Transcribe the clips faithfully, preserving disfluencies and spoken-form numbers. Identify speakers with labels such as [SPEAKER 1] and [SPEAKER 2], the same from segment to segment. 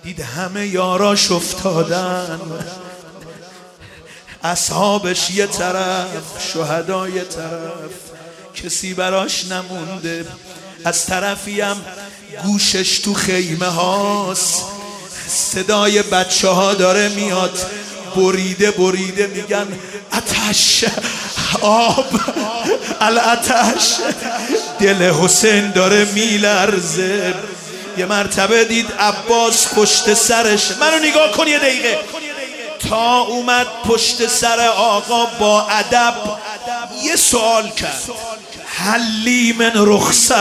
[SPEAKER 1] دید همه یاراش افتادن، اصحابش یه طرف، شهدا یه طرف، کسی براش نمونده. از طرفی هم گوشش تو خیمه هاست، صدای بچه ها داره میاد، بریده بریده میگن آتش، آب، الاتش. دل حسین داره میلرزه. یه مرتبه دید عباس پشت سرش، منو نگاه کن یه دقیقه، تا اومد پشت سر آقا با ادب یه سوال کرد، حلی من رخصه،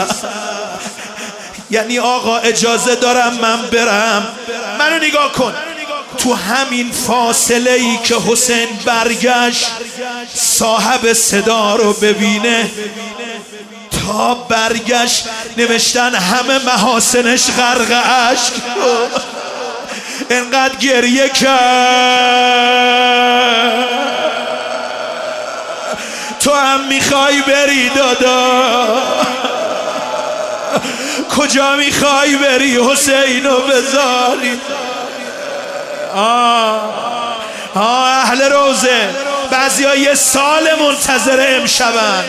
[SPEAKER 1] یعنی آقا اجازه دارم من برم؟ منو نگاه کن. تو همین فاصله ای که حسین برگشت صاحب صدا رو ببینه، تا برگشت نوشتن همه محاسنش غرق اشک، انقدر گریه کرد. تو هم میخوای بری دادا؟ کجا میخوای بری حسینو بذاری؟ آه آه اهل روزه، بعضی ها یه سال منتظر امشبن.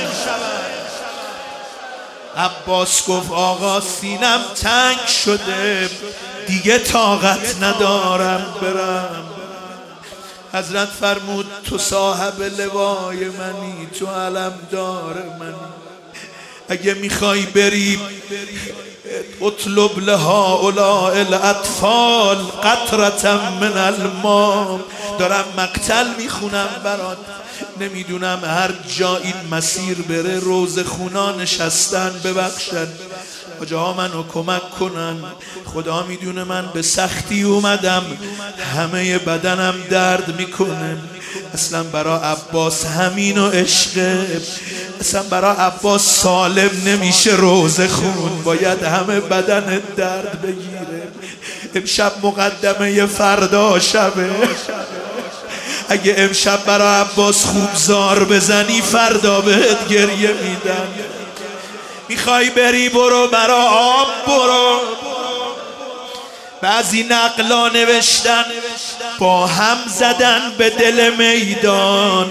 [SPEAKER 1] عباس گفت آقا سینم تنگ شده، دیگه طاقت ندارم برم. حضرت فرمود تو صاحب لوای منی، تو علمدار منی، اگه میخوای بری اطلب لهؤلاء الاطفال قطرة من الماء. دارم مقتل میخونم برات، نمیدونم هر جا این مسیر بره روزه خونا نشستن، ببخشن آجاها منو کمک کنن، خدا میدونه من به سختی اومدم، همه بدنم درد میکنه. اصلا برا عباس همین و عشقه، اصلا برا عباس سالم نمیشه روزه خون، باید همه بدن درد بگیره. امشب مقدمه فردا شبه، اگه امشب برا عباس خوب زار بزنی فردا بهت گریه میدن. میخوای بری برو، برا آب برو. بعضی نقلا نوشتن با هم زدن به دل میدان،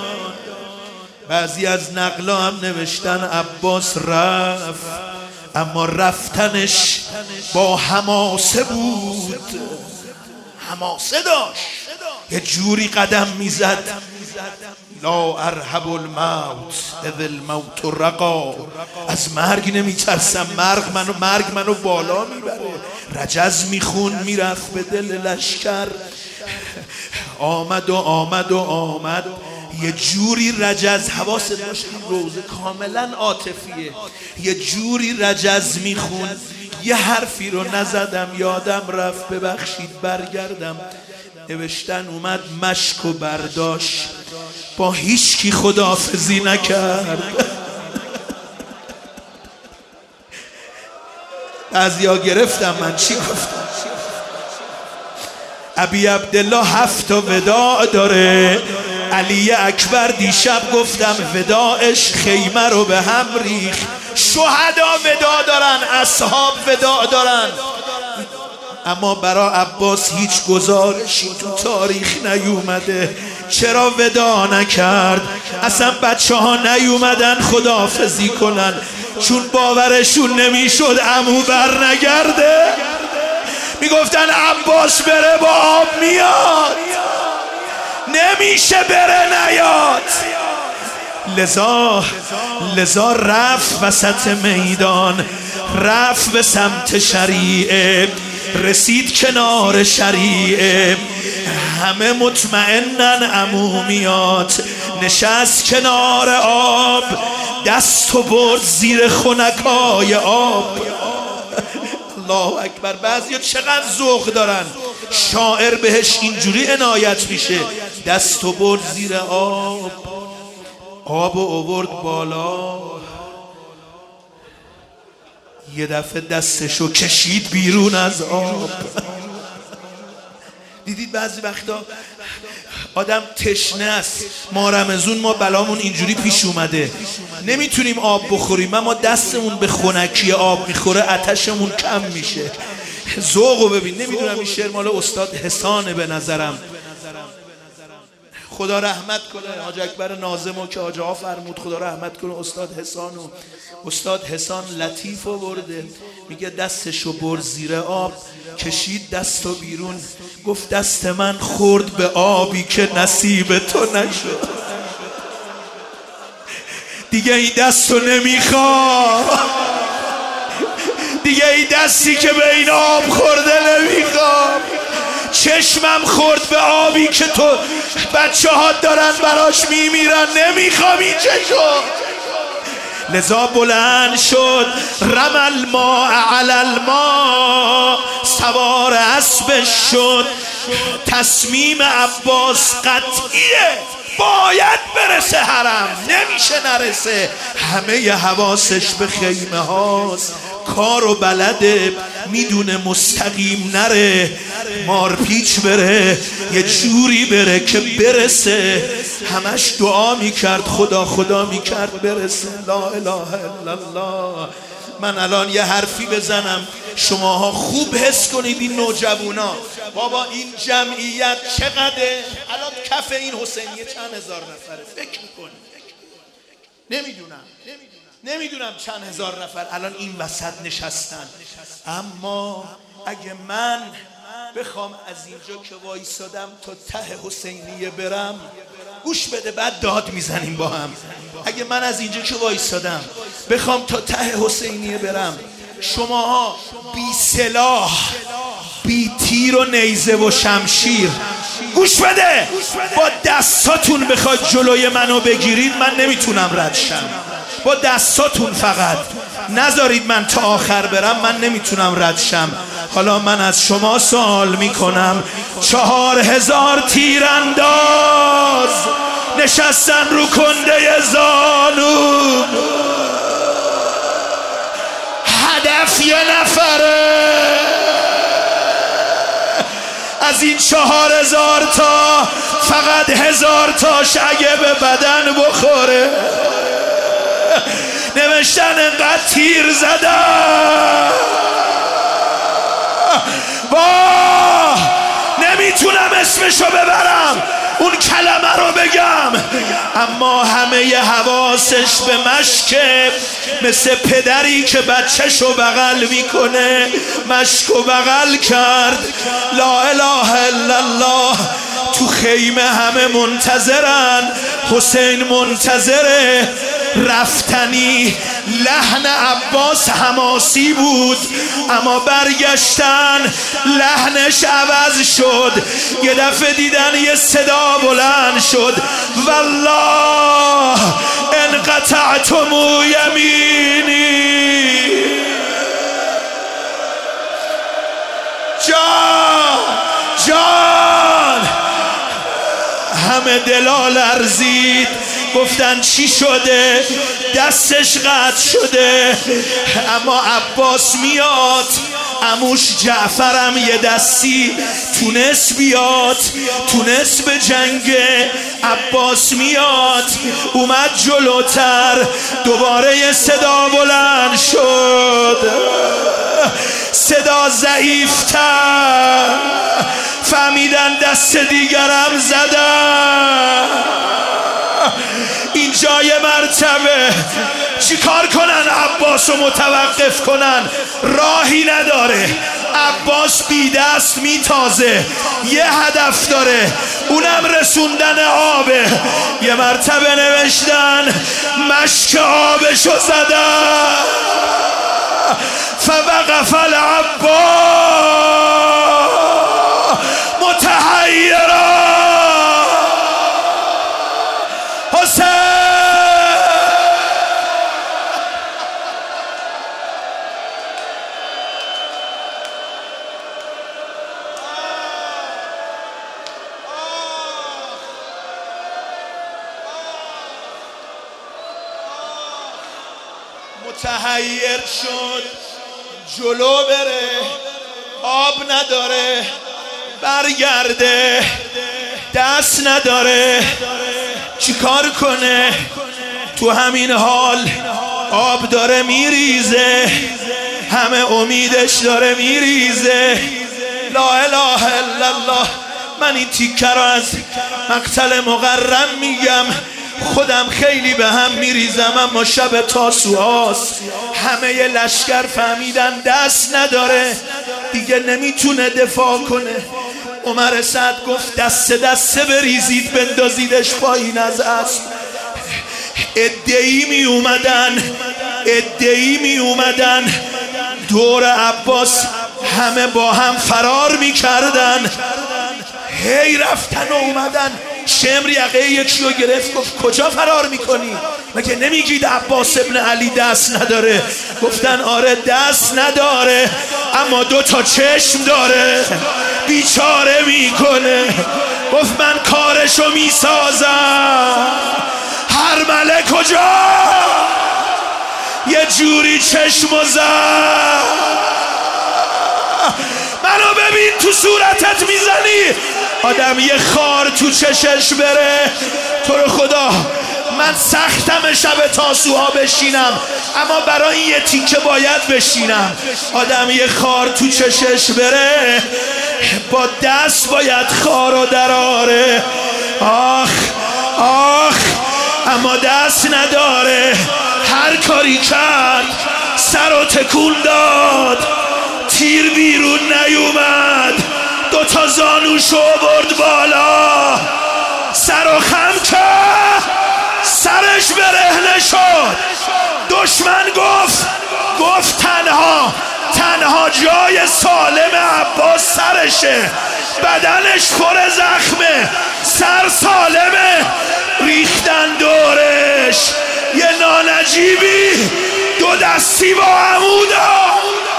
[SPEAKER 1] بعضی از نقلا هم نوشتن عباس رفت، اما رفتنش با حماسه بود، حماسه داشت، یه جوری قدم میزد لا ارهب الموت اذ الموت رقا، از مرگ نمیترسم، مرگ منو مرگ منو بالا میبره. رجز میخون میرفت به دل لشکر، آمد و آمد و آمد، یه جوری رجز، حواست باشه این روزه کاملا عاطفیه، یه جوری رجز میخون. یه حرفی رو نزدم یادم رفت، ببخشید برگردم. نوشتن اومد مشک و برداشت، با هیچ کی خداحافظی نکرد. بعضیا گرفتم من چی گفتم. ابی عبدالله هفت تا وداع داره، علی اکبر دیشب گفتم وداعش خیمه رو به هم ریخ. شهدا وداع دارن، اصحاب وداع دارن، اما برا عباس هیچ گزارشی تو تاریخ نیومده. چرا وداع نکرد؟ اصلا بچه ها نیومدن خداحافظی کنن، چون باورشون نمیشد عمو بر نگرده. میگفتن عباس بره با آب میاد، نمیشه بره نیاد. لذا لذا رفت وسط میدان، رفت به سمت شریعه، رسید کنار شریعه، همه مطمئنن عمو میاد. نشست کنار آب، دستو برد زیر خنکای آب. الله اکبر. بعضیا چقدر ذوق دارن، شاعر بهش اینجوری عنایت میشه، دستو برد زیر آب، آبو آورد بالا، یه دفعه دستشو کشید بیرون از آب. دیدید بعضی وقتا آدم تشنه است، ما رمضون ما بلامون اینجوری پیش اومده، نمیتونیم آب بخوریم، اما دستمون به خنکی آب میخوره، آتشمون کم میشه. ذوقو ببین. نمیدونم این شعر مال استاد حسانه به نظرم، خدا رحمت کنه حاج اکبر ناظمو که حاج آقا فرمود خدا رحمت کنه استاد حسانو. استاد حسان لطیفو برده، میگه دستشو بر زیر آب، کشید دستو بیرون، گفت دست من خورد به آبی که نصیب تو نشد، دیگه این دستو نمیخوام، دیگه این دستی که به این آب خورده نمیخوام. چشمم خورد به آبی که تو بچه ها دارن براش میمیرن، نمیخوام این چشم. لذا بلند شد رمل ما علی الماء، سوار اسبش شد. تصمیم عباس قطعیه، باید برسه حرم، نمیشه نرسه. همه حواسش به خیمه هاست، کارو بلده، میدونه مستقیم نره، مارپیچ بره، یه جوری بره که برسه. همش دعا میکرد، خدا خدا میکرد برسه. لا اله الا الله. من الان یه حرفی بزنم شماها خوب حس کنید این نوجوانا، بابا این جمعیت چقدره؟ الان کف این حسینیه چند هزار نفره؟ فکر میکنی؟ نمیدونم نمیدونم چند هزار نفر الان این وسط نشستن. اما اگه من بخوام از اینجا که وایسادم تا ته حسینیه برم، گوش بده بعد داد میزنیم با هم. اگه من از اینجا که وایسادم بخوام تا ته حسینیه برم، شماها بی سلاح، بی تیر و نیزه و شمشیر، گوش بده، با دستاتون بخواید جلوی منو بگیرید، من نمیتونم رد شم. با دستاتون فقط نذارید من تا آخر برم، من نمیتونم رد شم. حالا من از شما سوال میکنم، چهار هزار تیرانداز نشستن رو کنده زانو، هدف یه نفره. از این چهار هزار تا فقط هزار تاش اگه به بدن بخوره، نوشتن انقدر تیر زدن، واه نمیتونم اسمشو ببرم، اون کلمه رو بگم، اما همه حواسش به مشکه، مثل پدری که بچهشو بغل میکنه، مشکو بغل کرد. لا اله الا الله. تو خیمه همه منتظرن، حسین منتظره. رفتنی لحن عباس حماسی بود، اما برگشتن لحنش عوض شد. یه دفعه دیدن یه صدا بلند شد، والله انقطعتم یمینی. جان جان همه دلا لرزید، گفتن چی شده؟ دستش قطع شده. اما عباس میاد، عموش جعفرم یه دستی تونست بیاد، تونست به جنگ. عباس میاد، اومد جلوتر، دوباره یه صدا بلند شد، صدا ضعیفتر. فهمیدن دست دیگرم زدن. این جای مرتبه چی کار کنن؟ عباس رو متوقف کنن؟ راهی نداره. عباس بی دست میتازه، یه هدف داره، اونم رسوندن آبه. یه مرتبه نوشتن مشک آبشو زدن. فوقف العباس متحیرا. حسین متحیر شد، جلو بره، آب نداره، برگرده، دست نداره، چیکار کنه؟ تو همین حال آب داره میریزه، همه امیدش داره میریزه. لا اله الا الله. من این تیکه رو از مقتل مقرم میگم، خودم خیلی به هم میریزم، اما شب تاسوعاست، همه ی لشکر فهمیدن دست نداره دیگه، نمیتونه دفاع کنه. عمر سعد گفت دست دسته بریزید بندازیدش پایین از اسب. ادعی می اومدن ادعی می اومدن دور عباس، همه با هم فرار می کردن. هی رفتن و اومدن. شمر یقه یکی رو گرفت گفت کجا فرار میکنی؟ مگه نمیگید عباس ابن علی دست نداره؟ گفتن آره دست نداره اما دو تا چشم داره، بیچاره میکنه. گفت من کارشو میسازم. هرمله کجا؟ یه جوری چشم و زد. منو ببین تو صورتت میزنی آدم یه خار تو چشش بره. تو رو خدا من سختم شب تاسوعا بشینم، اما برای این یه تیکه باید بشینم. آدم یه خار تو چشش بره با دست باید خارو دراره. آخ آخ اما دست نداره. هر کاری کرد سر و تکون داد، تیر بیرون نیومد، دو تا زانوشو برد بالا، سر و خم کرد، سرش برهنه شد. دشمن گفت گفت تنها تنها جای سالم عباس سرشه، بدنش پر زخمه، سر سالمه. ریختن دورش یه نانجیبی دو دستی با عمودا.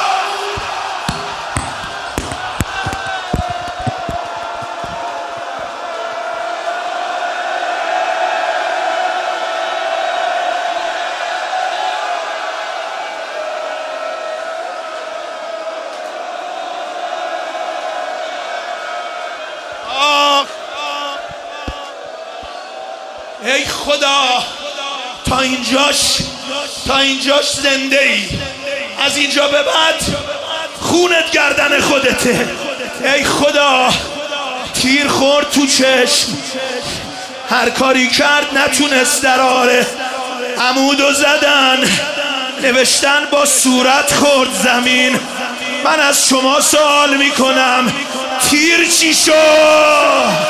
[SPEAKER 1] ای خدا تا اینجاش تا اینجاش زنده ای، از اینجا به بعد خونت گردن خودته. ای خدا تیر خورد تو چشم، هر کاری کرد نتونست دراره. عمودو زدن، نوشتن با صورت خورد زمین. من از شما سوال میکنم تیر چی شد؟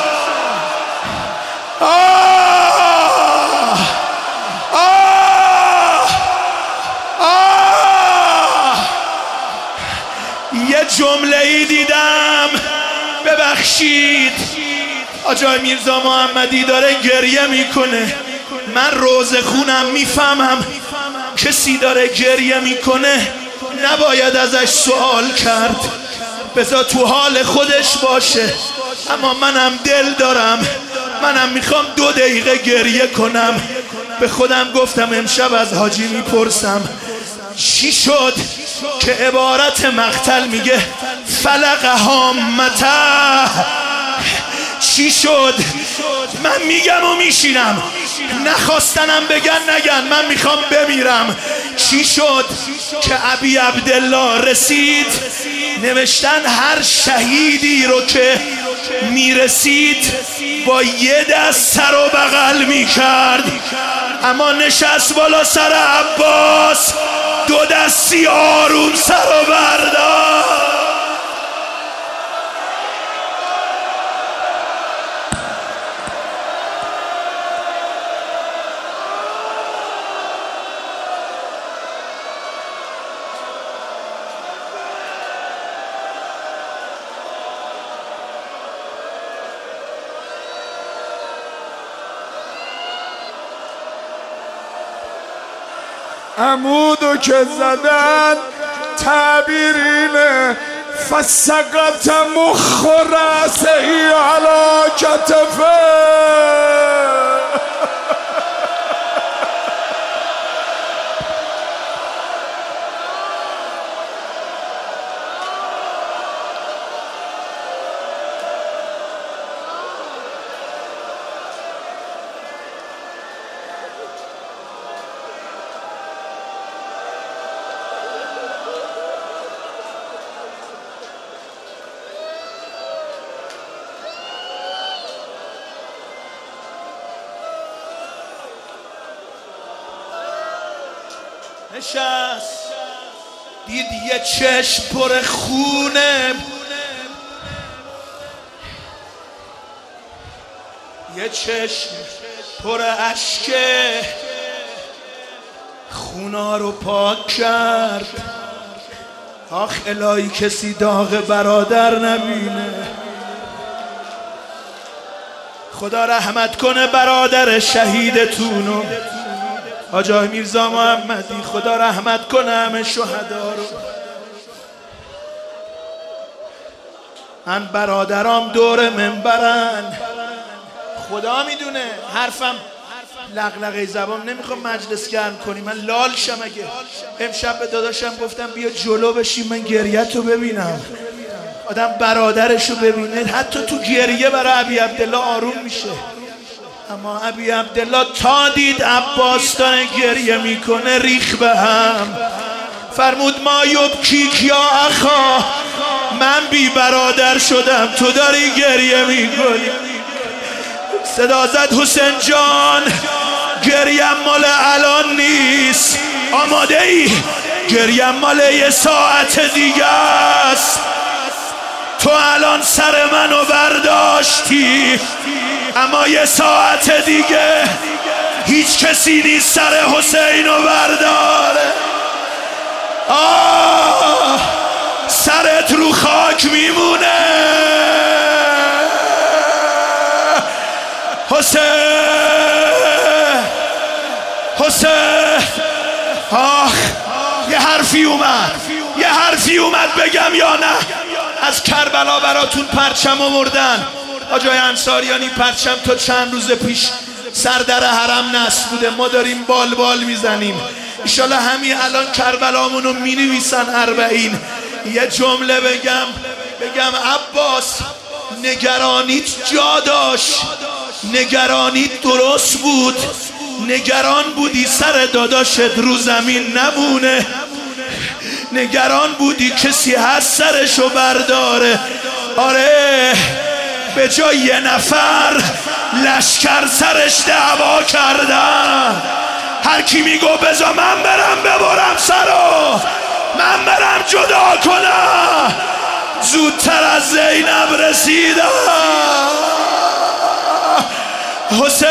[SPEAKER 1] آه آه آه یه جمله ای دیدم، ببخشید. آجای میرزا محمدی داره گریه میکنه. من روز خونم میفهمم کسی داره گریه میکنه نباید ازش سوال کرد، بذار تو حال خودش باشه. اما منم دل دارم، منم میخوام دو دقیقه گریه کنم. به خودم گفتم امشب از حاجی میپرسم چی شد که عبارت مقتل میگه فلق هامته. چی شد؟ من میگم و میشینم، نخواستنم بگن نگن، من میخوام بمیرم. چی شد که ابی عبدالله رسید؟ نوشتن هر شهیدی رو که میرسید با یه دست سر و بغل میکرد، اما نشست بالا سر عباس دو دستی آروم سر و برداشت.
[SPEAKER 2] عمودو که زدن تعبیر اینه فسقط مخ و رأسهی علی کتفه.
[SPEAKER 1] نشست دید یه چشم پر خونه، یه چشم پر اشکه، خونا رو پاک کرد. آخ الهی کسی داغ برادر نبینه. خدا رحمت کنه برادر شهیدتونو حاج آقای میرزا محمدی، خدا رحمت کنه همه شهدا رو. من برادرام دور منبرن، خدا میدونه حرفم لغلغه زبان، نمیخوام مجلس گرم کنی، من لال شم. اگه امشب به داداشم گفتم بیا جلو بشیم من گریه‌تو ببینم، آدم برادرشو ببینه حتی تو گریه برای ابی عبدالله آروم میشه. اما ابی عبدالله تا دید عباس داره گریه میکنه ریخ به هم، فرمود ما یبکیک یا اخا، من بی برادر شدم تو داری گریه میکنی. صدا زد حسین جان گریم مال الان نیست، آماده ای؟ گریم مال یه ساعت دیگه است. تو الان سر منو برداشتی، اما یه ساعت دیگه هیچ کسی نیست سر حسینو برداره. آه سرت رو خاک میمونه حسین، حسین. آخ یه حرفی اومد، یه حرفی اومد بگم یا نه؟ از کربلا براتون پرچم آوردن. آجای انصاریانی پرچم تا چند روز پیش سر در حرم نصب بوده، ما داریم بال بال میزنیم. ایشالا همین الان کربلامونو می نویسن اربعین. یه جمله بگم بگم عباس نگرانیت جا داشت، نگرانیت درست بود، نگران بودی سر داداشت رو زمین نمونه، نگران بودی کسی هست سرشو برداره. آره به جای یه نفر لشکر سرش دعوا کردن. هر کی میگو بذار من برم ببرم سرو، من برم جدا کنم، زودتر از زینب رسیدم. حسین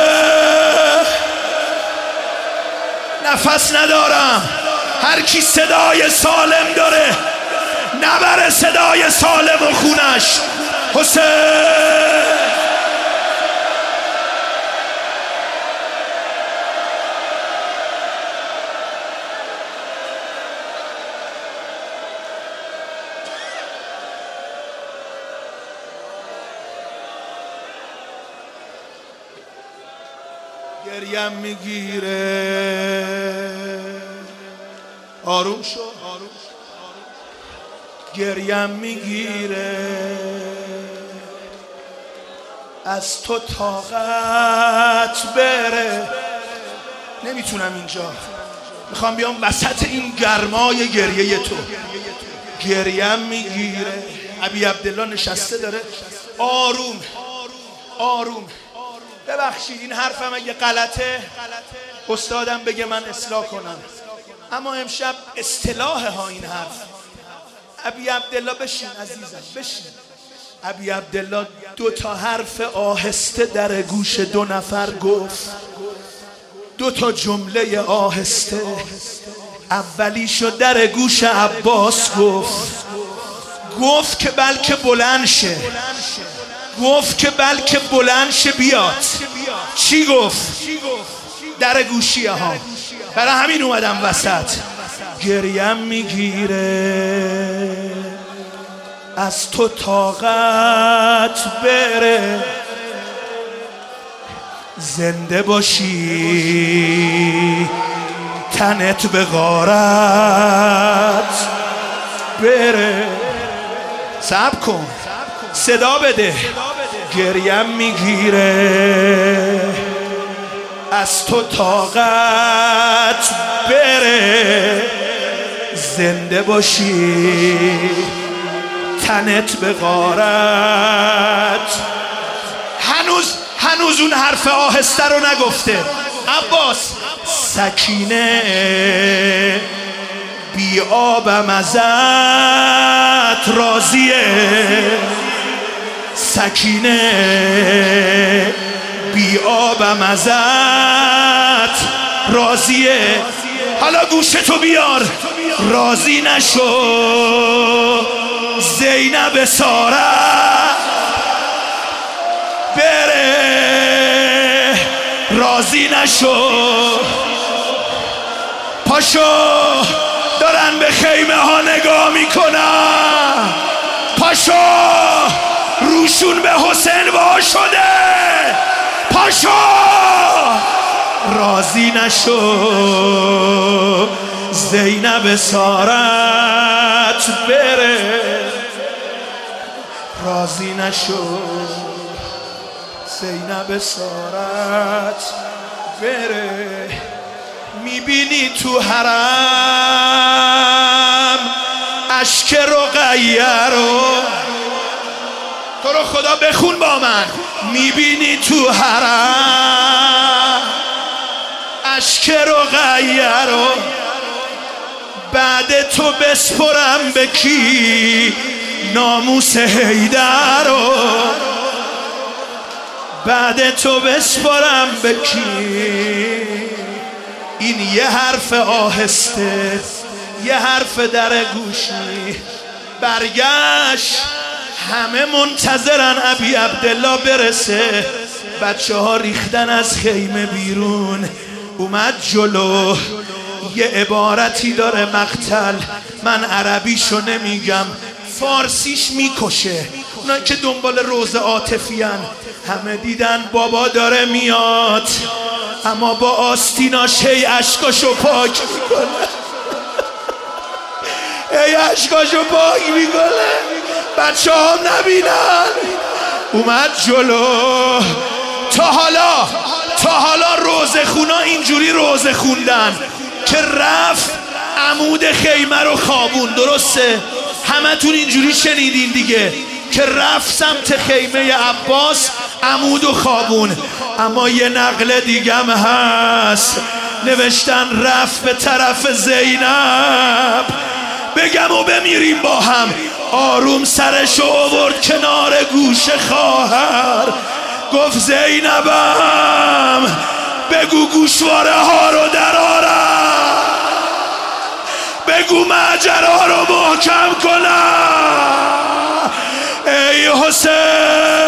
[SPEAKER 1] نفس ندارم، هر کی صدای سالم داره نبره صدای سالم و خونش. حسین گریم میگیره. آروم شو، آروم شو. گریم میگیره، از تو طاقت بره. نمیتونم اینجا، میخوام بیام وسط این گرمای گریه تو. گریم میگیره. ابی عبدالله نشسته داره آروم آروم. ببخشید این حرفم اگه غلطه استادم بگه من اصلاح کنم، اما امشب اصطلاح ها این حرف. ابی عبدالله بشین عزیزم بشین. ابی عبدالله دو تا حرف آهسته در گوش دو نفر گفت، دو تا جمله آهسته. اولیشو در گوش عباس گفت، گفت که بلکه بلند شه، گفت که بلکه بلند شه بیاد. چی گفت؟ در گوشیه ها. برای همین اومدم وسط. گریم میگیره، از تو طاقت بره، زنده باشی تنت به غارت بره. صبر کن صدا بده. گریم میگیره، از تو طاقت بره، زنده باشی تنت به غارت. هنوز هنوز اون حرف آهسته رو نگفته. عباس سکینه بی آبم ازت راضیه، سکینه بی آبم ازت راضیه. حالا گوشتو بیار، راضی نشو زینب ساره بره، راضی نشو. پاشو دارن به خیمه ها نگاه میکنن، پاشو روشون به حسین وا شده، پاشو راضی نشو زینب سارت بره، راضی نشو زینب سارت بره. میبینی تو حرم اشک رقیه رو، تو رو خدا بخون با من. میبینی تو حرم اشک رقیه رو، بعد تو بسپرم به کی؟ ناموس حیدر رو، بعد تو بسپرم به کی؟ این یه حرف آهسته، یه حرف در گوشی برگشت. همه منتظرن ابی عبدالله برسه، بچه ها ریختن از خیمه بیرون. اومد جلو، یه عبارتی داره مقتل، من عربیشو نمیگم، فارسیش میکشه. اونا که دنبال روز عاطفی ان، همه دیدن بابا داره میاد، اما با آستیناش هی اشکاشو پاک میکنه، هی اشکاشو پاک میکنه، بچه هم نبینن. اومد جلو. تا حالا تا حالا روزه خونا اینجوری روزه خوندن که رفت عمود خیمه رو خوابون، درسته؟ همه تون اینجوری شنیدین دیگه که رفت سمت خیمه عباس عمود و خوابون. اما یه نقل دیگم هست، نوشتن رفت به طرف زینب، بگم و بمیریم با هم. آروم سرشو آورد کنار گوش خواهر، گفت زینبم بگو گوشواره ها رو درارم، بگو معجرها رو محکم کنم. ای حسین